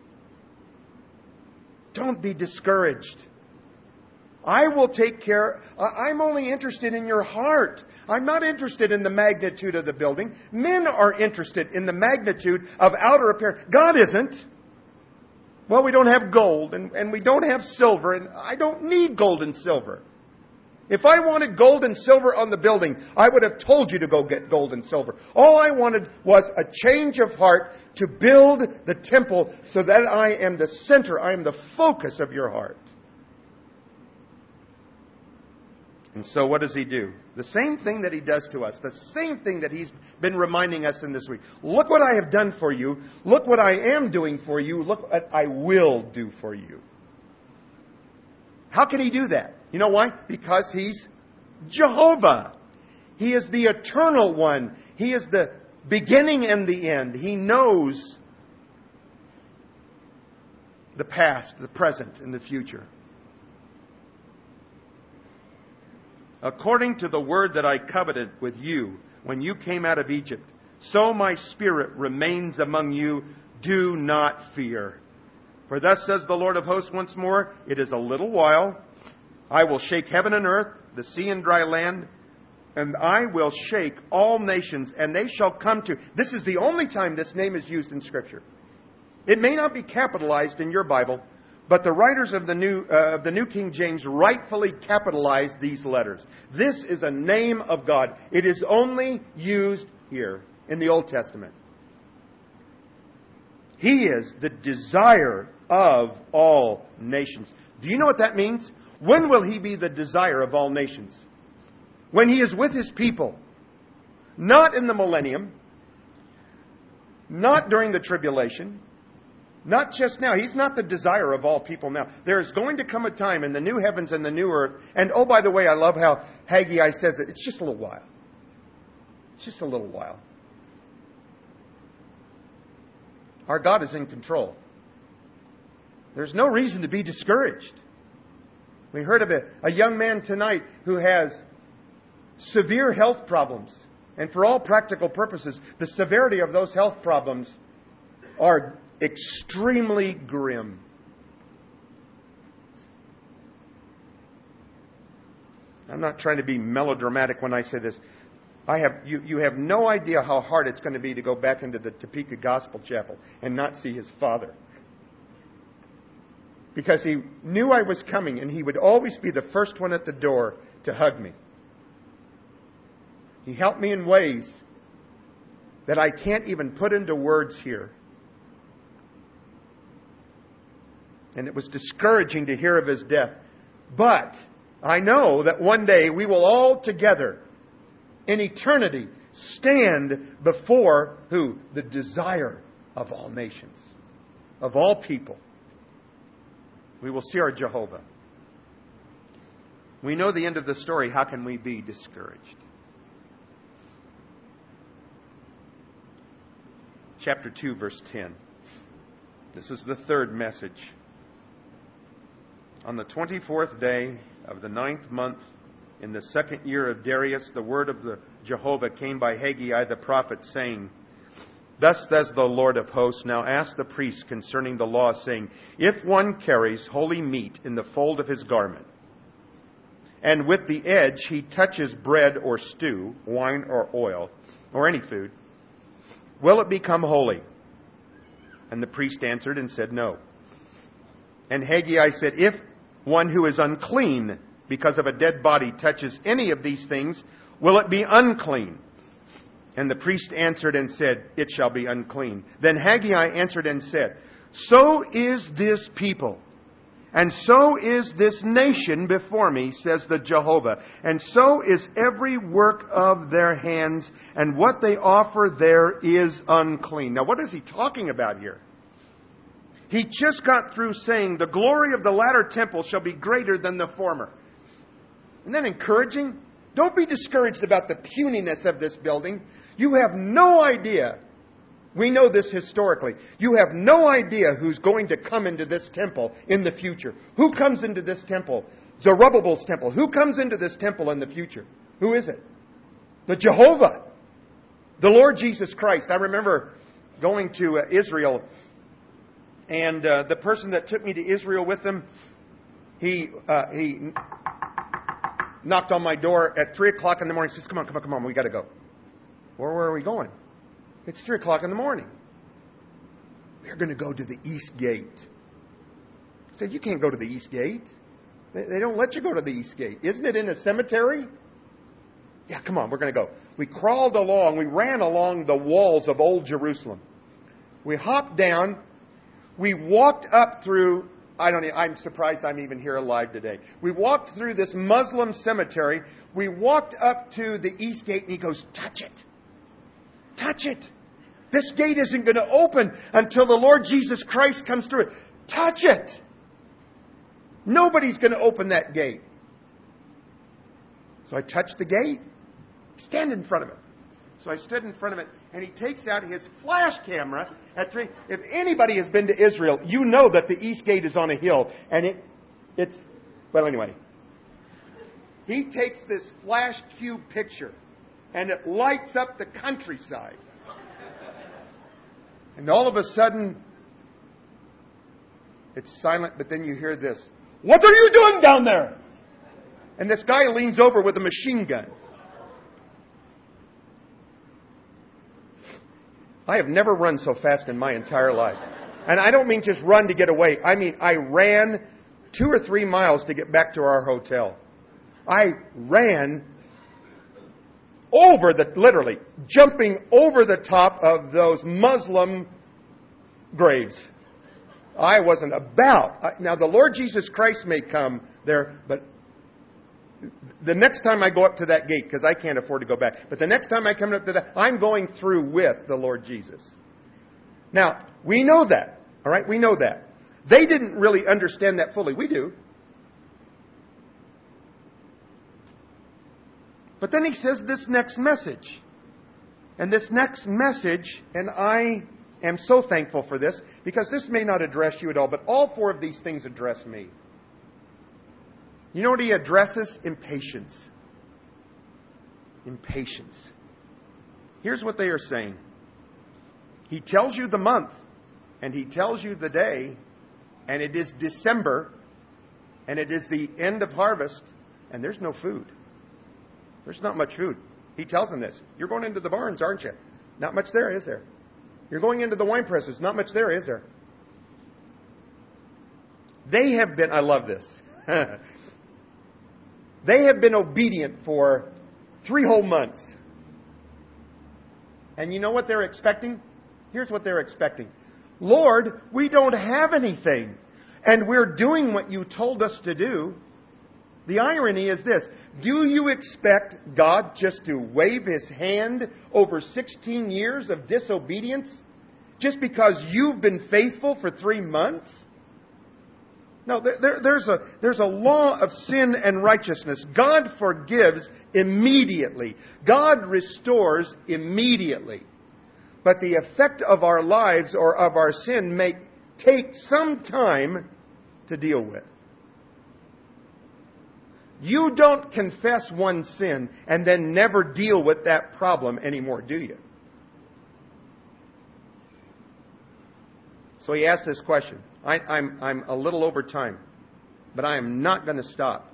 Don't be discouraged. I will take care. I'm only interested in your heart. I'm not interested in the magnitude of the building. Men are interested in the magnitude of outer appearance. God isn't. Well, we don't have gold and, and we don't have silver, and I don't need gold and silver. If I wanted gold and silver on the building, I would have told you to go get gold and silver. All I wanted was a change of heart to build the temple so that I am the center, I am the focus of your heart. And so what does He do? The same thing that He does to us. The same thing that He's been reminding us in this week. Look what I have done for you. Look what I am doing for you. Look what I will do for you. How can He do that? You know why? Because He's Jehovah. He is the eternal one. He is the beginning and the end. He knows the past, the present, and the future. According to the word that I coveted with you when you came out of Egypt, so my Spirit remains among you. Do not fear. For thus says the Lord of hosts once more, it is a little while. I will shake heaven and earth, the sea and dry land, and I will shake all nations, and they shall come to... This is the only time this name is used in Scripture. It may not be capitalized in your Bible, but the writers of the New, uh, of the New King James rightfully capitalize these letters. This is a name of God. It is only used here in the Old Testament. He is the desire of all nations. Do you know what that means? When will He be the desire of all nations? When He is with His people. Not in the millennium. Not during the tribulation. Not just now. He's not the desire of all people now. There's going to come a time in the new heavens and the new earth. And oh, by the way, I love how Haggai says it. It's just a little while. It's just a little while. Our God is in control. There's no reason to be discouraged. We heard of a, a young man tonight who has severe health problems. And for all practical purposes, the severity of those health problems are extremely grim. I'm not trying to be melodramatic when I say this. I have you, you have no idea how hard it's going to be to go back into the Topeka Gospel Chapel and not see his father. Because he knew I was coming, and he would always be the first one at the door to hug me. He helped me in ways that I can't even put into words here. And it was discouraging to hear of his death. But I know that one day we will all together in eternity stand before who? The desire of all nations, of all people. We will see our Jehovah. We know the end of the story. How can we be discouraged? Chapter two, verse ten. This is the third message. On the twenty-fourth day of the ninth month, in the second year of Darius, the word of the Jehovah came by Haggai the prophet, saying, Thus says the Lord of hosts, now ask the priests concerning the law, saying, If one carries holy meat in the fold of his garment, and with the edge he touches bread or stew, wine or oil, or any food, will it become holy? And the priest answered and said, No. And Haggai said, If one who is unclean because of a dead body touches any of these things, will it be unclean? And the priest answered and said, It shall be unclean. Then Haggai answered and said, So is this people, and so is this nation before me, says the Jehovah, and so is every work of their hands, and what they offer there is unclean. Now, what is he talking about here? He just got through saying, The glory of the latter temple shall be greater than the former. Isn't that encouraging? Don't be discouraged about the puniness of this building. You have no idea. We know this historically. You have no idea who's going to come into this temple in the future. Who comes into this temple? Zerubbabel's temple. Who comes into this temple in the future? Who is it? The Jehovah. The Lord Jesus Christ. I remember going to uh, Israel, and uh, the person that took me to Israel with him, he uh, he knocked on my door at three o'clock in the morning. He says, come on, come on, come on, we got to go. Well, where are we going? It's three o'clock in the morning. We're going to go to the East Gate. I said, you can't go to the East Gate. They, they don't let you go to the East Gate. Isn't it in a cemetery? Yeah, come on, we're going to go. We crawled along. We ran along the walls of Old Jerusalem. We hopped down. We walked up through... I don't. I'm surprised I'm even here alive today. We walked through this Muslim cemetery. We walked up to the East Gate, and he goes, touch it. Touch it. This gate isn't going to open until the Lord Jesus Christ comes through it. Touch it. Nobody's going to open that gate. So I touched the gate. Stand in front of it. So I stood in front of it, and he takes out his flash camera at three. If anybody has been to Israel, you know that the East Gate is on a hill, and it, it's, well, anyway. He takes this flash cube picture, and it lights up the countryside. And all of a sudden, it's silent, but then you hear this, what are you doing down there? And this guy leans over with a machine gun. I have never run so fast in my entire life. And I don't mean just run to get away. I mean, I ran two or three miles to get back to our hotel. I ran over the, literally, jumping over the top of those Muslim graves. I wasn't about. Now, the Lord Jesus Christ may come there, but the next time I go up to that gate, because I can't afford to go back, but the next time I come up to that, I'm going through with the Lord Jesus. Now, we know that. All right? We know that. They didn't really understand that fully. We do. But then he says this next message. And this next message, and I am so thankful for this, because this may not address you at all, but all four of these things address me. You know what he addresses? Impatience. Impatience. Here's what they are saying. He tells you the month, and he tells you the day, and it is December, and it is the end of harvest, and there's no food. There's not much food. He tells them this. You're going into the barns, aren't you? Not much there, is there? You're going into the wine presses. Not much there, is there? They have been, I love this. They have been obedient for three whole months. And you know what they're expecting? Here's what they're expecting. Lord, we don't have anything. And we're doing what you told us to do. The irony is this. Do you expect God just to wave His hand over sixteen years of disobedience just because you've been faithful for three months? No, there, there, there's a there's a law of sin and righteousness. God forgives immediately. God restores immediately. But the effect of our lives or of our sin may take some time to deal with. You don't confess one sin and then never deal with that problem anymore, do you? So he asks this question. I, I'm, I'm a little over time, but I am not going to stop.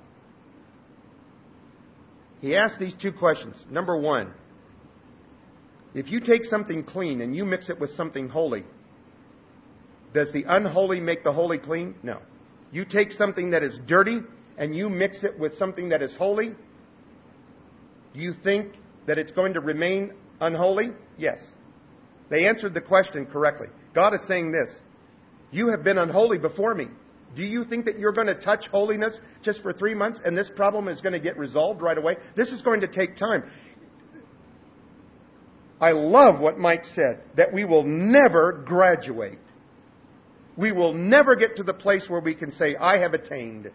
He asks these two questions. Number one, if you take something clean and you mix it with something holy, does the unholy make the holy clean? No. You take something that is dirty and you mix it with something that is holy, do you think that it's going to remain unholy? Yes. They answered the question correctly. God is saying this. You have been unholy before me. Do you think that you're going to touch holiness just for three months and this problem is going to get resolved right away? This is going to take time. I love what Mike said, that we will never graduate. We will never get to the place where we can say, I have attained.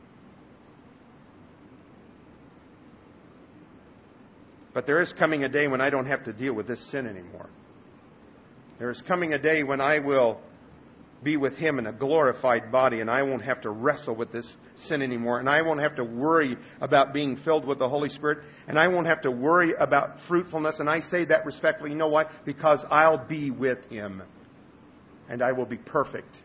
But there is coming a day when I don't have to deal with this sin anymore. There is coming a day when I will be with Him in a glorified body and I won't have to wrestle with this sin anymore. And I won't have to worry about being filled with the Holy Spirit. And I won't have to worry about fruitfulness. And I say that respectfully. You know why? Because I'll be with Him. And I will be perfect.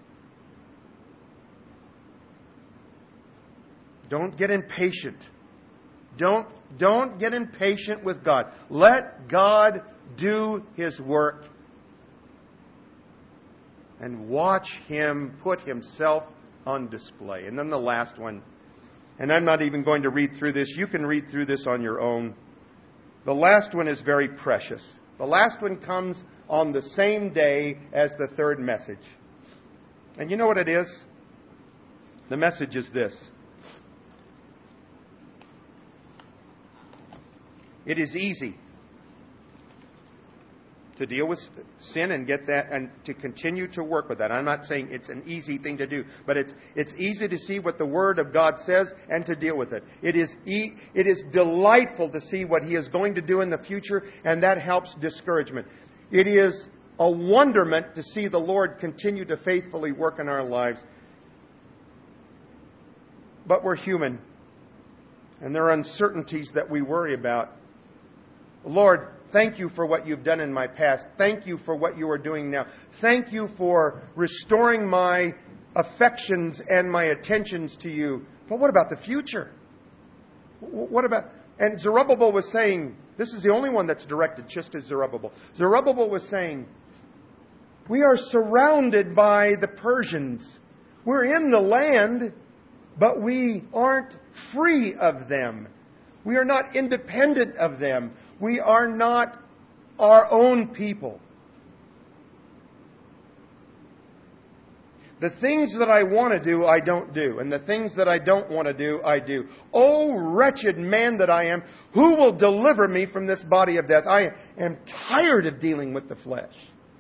Don't get impatient. Don't, don't get impatient with God. Let God do His work. And watch Him put Himself on display. And then the last one. And I'm not even going to read through this. You can read through this on your own. The last one is very precious. The last one comes on the same day as the third message. And you know what it is? The message is this. It is easy to deal with sin and get that and to continue to work with that. I'm not saying it's an easy thing to do, but it's it's easy to see what the Word of God says and to deal with it. It is e- it is delightful to see what He is going to do in the future, and that helps discouragement. It is a wonderment to see the Lord continue to faithfully work in our lives. But we're human, and there are uncertainties that we worry about. Lord, thank you for what you've done in my past. Thank you for what you are doing now. Thank you for restoring my affections and my attentions to you. But what about the future? What about... And Zerubbabel was saying, this is the only one that's directed just to Zerubbabel. Zerubbabel was saying, we are surrounded by the Persians. We're in the land, but we aren't free of them. We are not independent of them. We are not our own people. The things that I want to do, I don't do. And the things that I don't want to do, I do. Oh, wretched man that I am, who will deliver me from this body of death? I am tired of dealing with the flesh.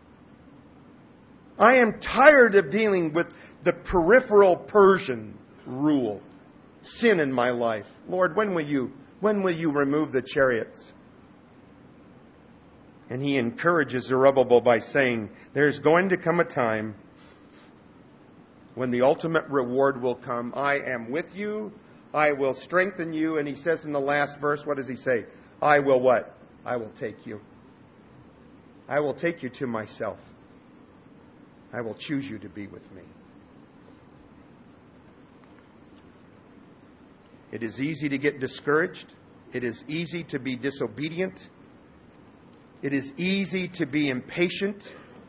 I am tired of dealing with the peripheral Persian rule, sin in my life. Lord, when will you, when will you remove the chariots? And he encourages Zerubbabel by saying, there's going to come a time when the ultimate reward will come. I am with you. I will strengthen you. And he says in the last verse, what does he say? I will what? I will take you. I will take you to myself. I will choose you to be with me. It is easy to get discouraged. It is easy to be disobedient. It is easy to be impatient.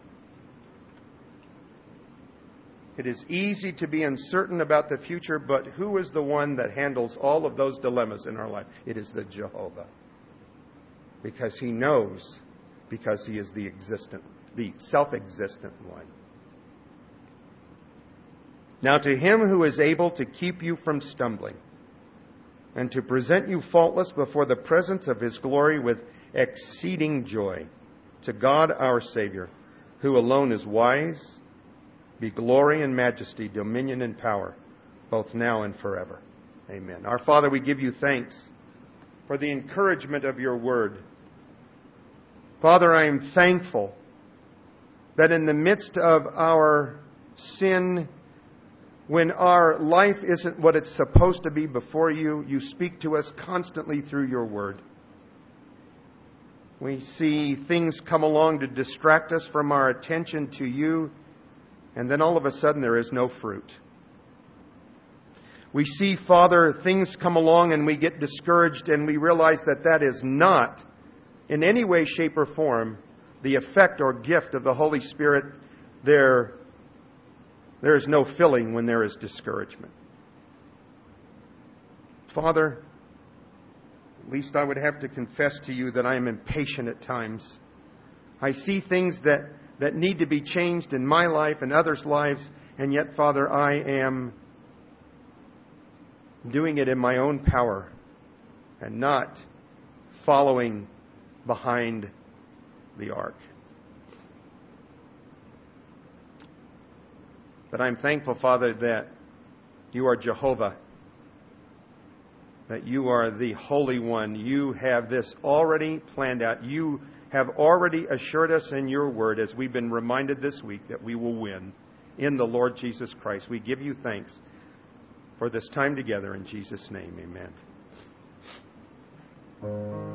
It is easy to be uncertain about the future, but who is the one that handles all of those dilemmas in our life? It is the Jehovah. Because he knows, because he is the existent, the self-existent one. Now to him who is able to keep you from stumbling and to present you faultless before the presence of his glory with exceeding joy, to God our Savior, who alone is wise, be glory and majesty, dominion and power, both now and forever. Amen. Our Father, we give you thanks for the encouragement of your word. Father, I am thankful that in the midst of our sin, when our life isn't what it's supposed to be before you, you speak to us constantly through your word. We see things come along to distract us from our attention to you, and then all of a sudden there is no fruit. We see, Father, things come along and we get discouraged and we realize that that is not in any way, shape, or form the effect or gift of the Holy Spirit. There, there is no filling when there is discouragement. Father, at least I would have to confess to you that I am impatient at times. I see things that that need to be changed in my life and others' lives, and yet, Father, I am doing it in my own power and not following behind the ark. But I'm thankful, Father, that you are Jehovah, that you are the Holy One. You have this already planned out. You have already assured us in your word, as we've been reminded this week, that we will win in the Lord Jesus Christ. We give you thanks for this time together in Jesus' name. Amen.